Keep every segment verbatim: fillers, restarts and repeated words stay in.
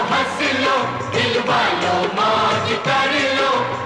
हंस लो, दिल वालों मौज कर लो।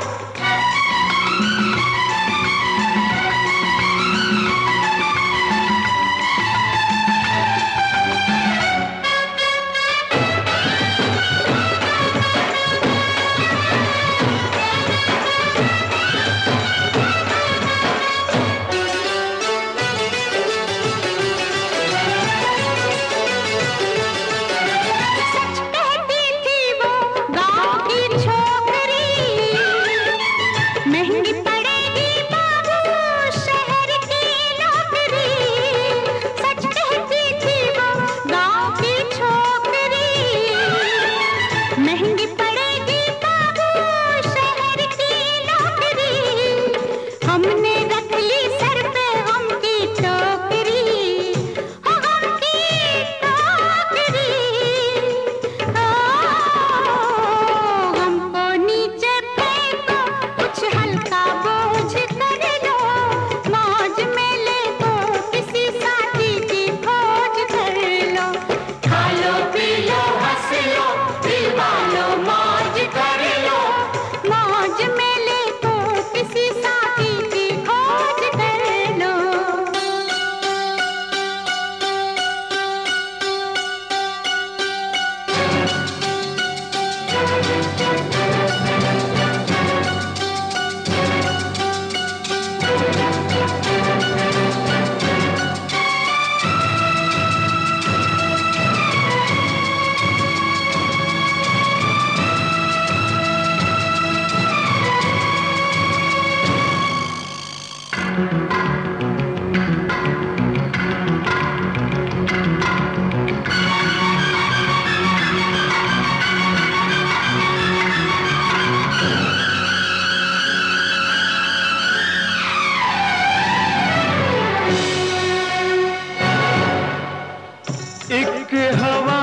एक हवा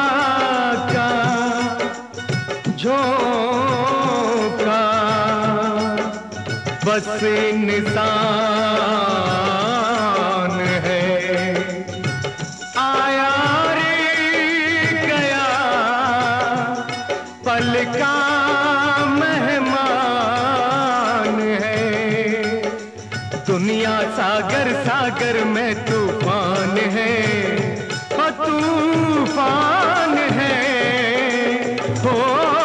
का झोंका बस निशान है, आया रे गया पल का मेहमान है। दुनिया सागर सागर में तूफान है, तूफान है हो।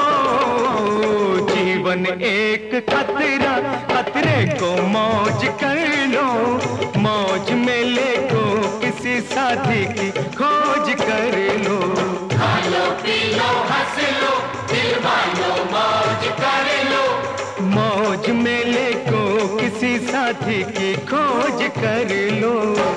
जीवन एक खतरा, खतरे को मौज कर लो, मौज में ले को किसी साथी की खोज कर लो। खा लो पी लो हंस लो, दिल वालों मौज कर लो। मौज में ले को किसी साथी की खोज कर लो।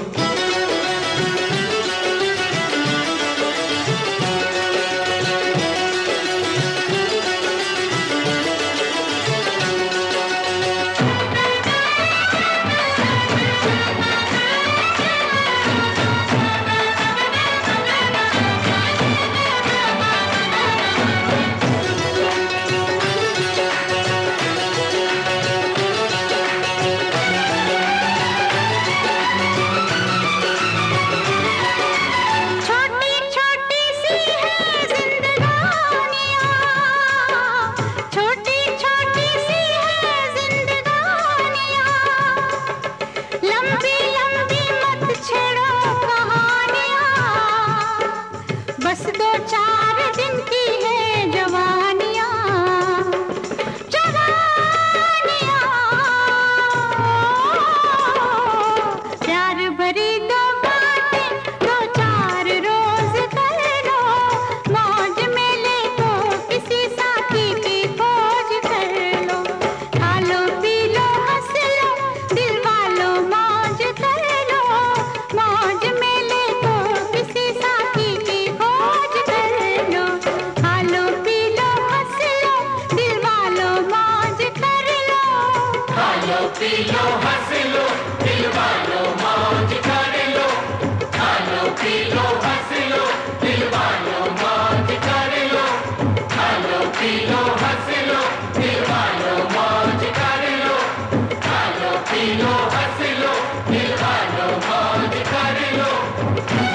बस दो चार दिन की है जवानियाँ, जवानियाँ। प्यार भरी दो बातें दो चार रोज कर लो, मौज में ले तो किसी साथी की खोज कर लो। खा लो पी लो हंस लो, दिल वालों मौज कर लो, मौज में ले तो किसी साथी की खोज कर लो। खा लो पी लो हंस लो, दिल वालों मौज कर लो। खा लो पी लो हंस लो, दिल वालों मौज कर लो। खा लो पी लो हंस लो, दिल वालों मौज कर लो। खा लो पी लो हंस लो, दिल वालों मौज कर लो। खा लो पी लो हंस लो, दिल वालों मौज कर लो।